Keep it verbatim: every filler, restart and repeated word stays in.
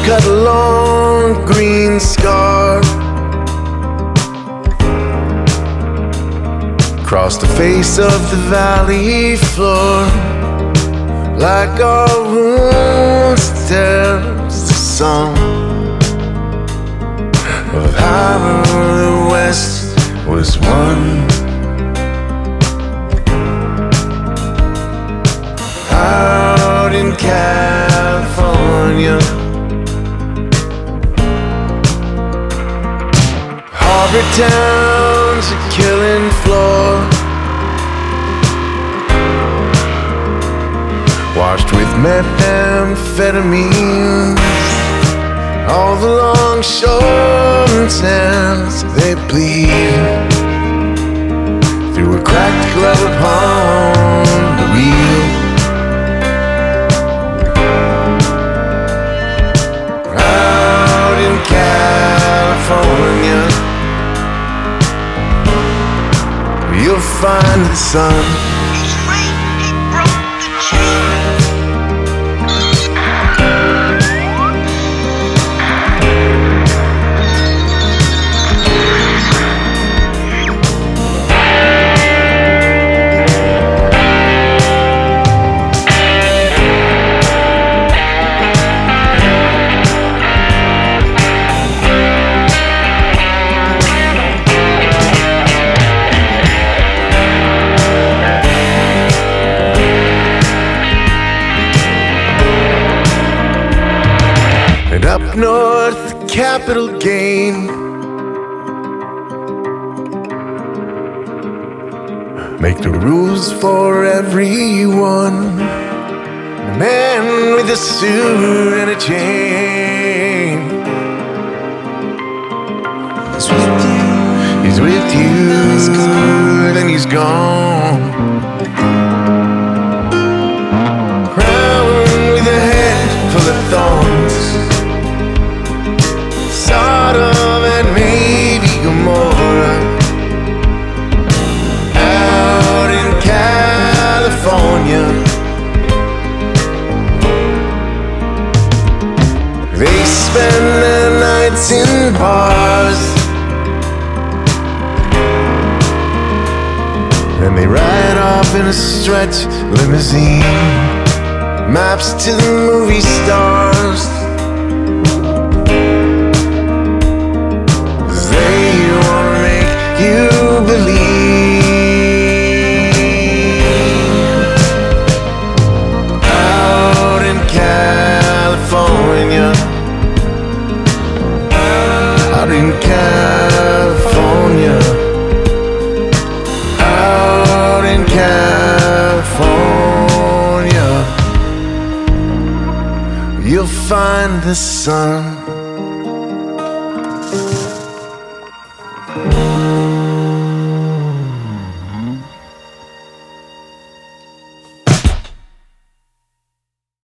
cut a long green scar across the face of the valley floor, like our wounds tells the song of how the West was won. Out in California, harbor towns a killing floor, washed with methamphetamine. All the longshoremen sands, they bleed through a cracked glove upon the wheel. Out in California, you'll find the sun. And up north, the capital gain make the rules for everyone. The man with a suit and a chain is with you, he's with you, then he's gone. Crowned with a head full of thorns, Sodom and maybe Gomorrah. Out in California, they spend their nights in bars, and they ride off in a stretch limousine, maps to the movie stars. You believe. Out in California, out in California, out in California, you'll find the sun.